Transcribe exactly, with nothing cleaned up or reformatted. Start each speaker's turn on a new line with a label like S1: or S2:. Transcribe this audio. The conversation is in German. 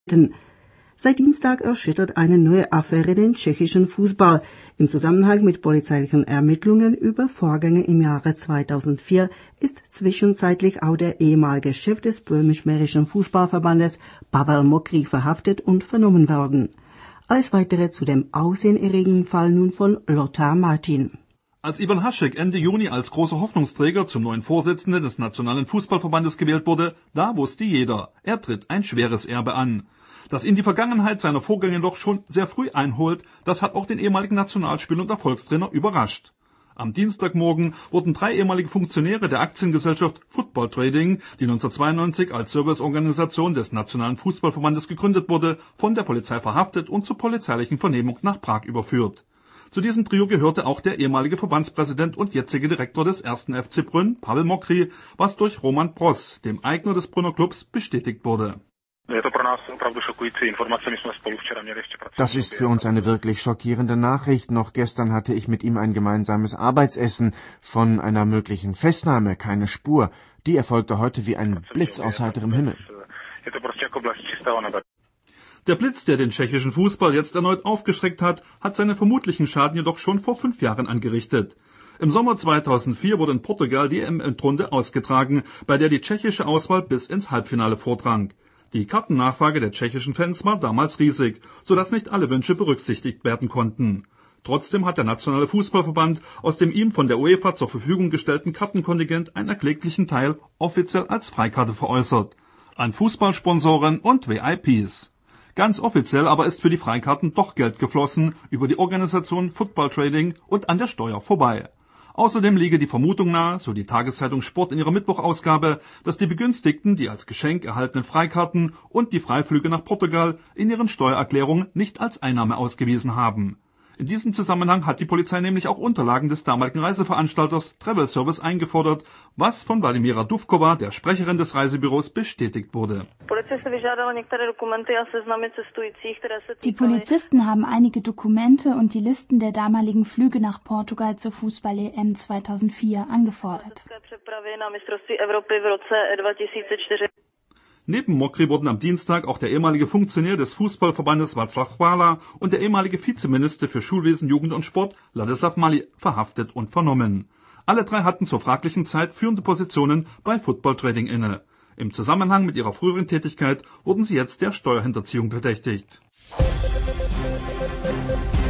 S1: Seit Dienstag erschüttert eine neue Affäre den tschechischen Fußball. Im Zusammenhang mit polizeilichen Ermittlungen über Vorgänge im Jahre zweitausendvier ist zwischenzeitlich auch der ehemalige Chef des böhmisch-mährischen Fußballverbandes Pavel Mokry verhaftet und vernommen worden. Alles Weitere zu dem aufsehenerregenden Fall nun von Lothar Martin.
S2: Als Ivan Hašek Ende Juni als großer Hoffnungsträger zum neuen Vorsitzenden des Nationalen Fußballverbandes gewählt wurde, da wusste jeder, er tritt ein schweres Erbe an. Dass ihn die Vergangenheit seiner Vorgänge doch schon sehr früh einholt, das hat auch den ehemaligen Nationalspieler und Erfolgstrainer überrascht. Am Dienstagmorgen wurden drei ehemalige Funktionäre der Aktiengesellschaft Football Trading, die neunzehnhundertzweiundneunzig als Serviceorganisation des Nationalen Fußballverbandes gegründet wurde, von der Polizei verhaftet und zur polizeilichen Vernehmung nach Prag überführt. Zu diesem Trio gehörte auch der ehemalige Verbandspräsident und jetzige Direktor des ersten F C Brünn, Pavel Mokry, was durch Roman Pross, dem Eigner des Brünner Clubs, bestätigt wurde.
S3: Das ist für uns eine wirklich schockierende Nachricht. Noch gestern hatte ich mit ihm ein gemeinsames Arbeitsessen. Von einer möglichen Festnahme keine Spur. Die erfolgte heute wie ein Blitz aus heiterem Himmel.
S2: Der Blitz, der den tschechischen Fußball jetzt erneut aufgeschreckt hat, hat seinen vermutlichen Schaden jedoch schon vor fünf Jahren angerichtet. Im Sommer zweitausendvier wurde in Portugal die E M-Endrunde ausgetragen, bei der die tschechische Auswahl bis ins Halbfinale vordrang. Die Kartennachfrage der tschechischen Fans war damals riesig, sodass nicht alle Wünsche berücksichtigt werden konnten. Trotzdem hat der Nationale Fußballverband aus dem ihm von der UEFA zur Verfügung gestellten Kartenkontingent einen erkläglichen Teil offiziell als Freikarte veräußert. An Fußballsponsoren und V I Ps. Ganz offiziell aber ist für die Freikarten doch Geld geflossen über die Organisation Football Trading und an der Steuer vorbei. Außerdem liege die Vermutung nahe, so die Tageszeitung Sport in ihrer Mittwochausgabe, dass die Begünstigten die als Geschenk erhaltenen Freikarten und die Freiflüge nach Portugal in ihren Steuererklärungen nicht als Einnahme ausgewiesen haben. In diesem Zusammenhang hat die Polizei nämlich auch Unterlagen des damaligen Reiseveranstalters Travel Service eingefordert, was von Vladimira Duvkova, der Sprecherin des Reisebüros, bestätigt wurde.
S4: Die Polizisten haben einige Dokumente und die Listen der damaligen Flüge nach Portugal zur Fußball-E M zweitausendvier angefordert.
S2: Neben Mokry wurden am Dienstag auch der ehemalige Funktionär des Fußballverbandes Václav Chvála und der ehemalige Vizeminister für Schulwesen, Jugend und Sport Ladislav Mali verhaftet und vernommen. Alle drei hatten zur fraglichen Zeit führende Positionen bei Football Trading inne. Im Zusammenhang mit ihrer früheren Tätigkeit wurden sie jetzt der Steuerhinterziehung verdächtigt.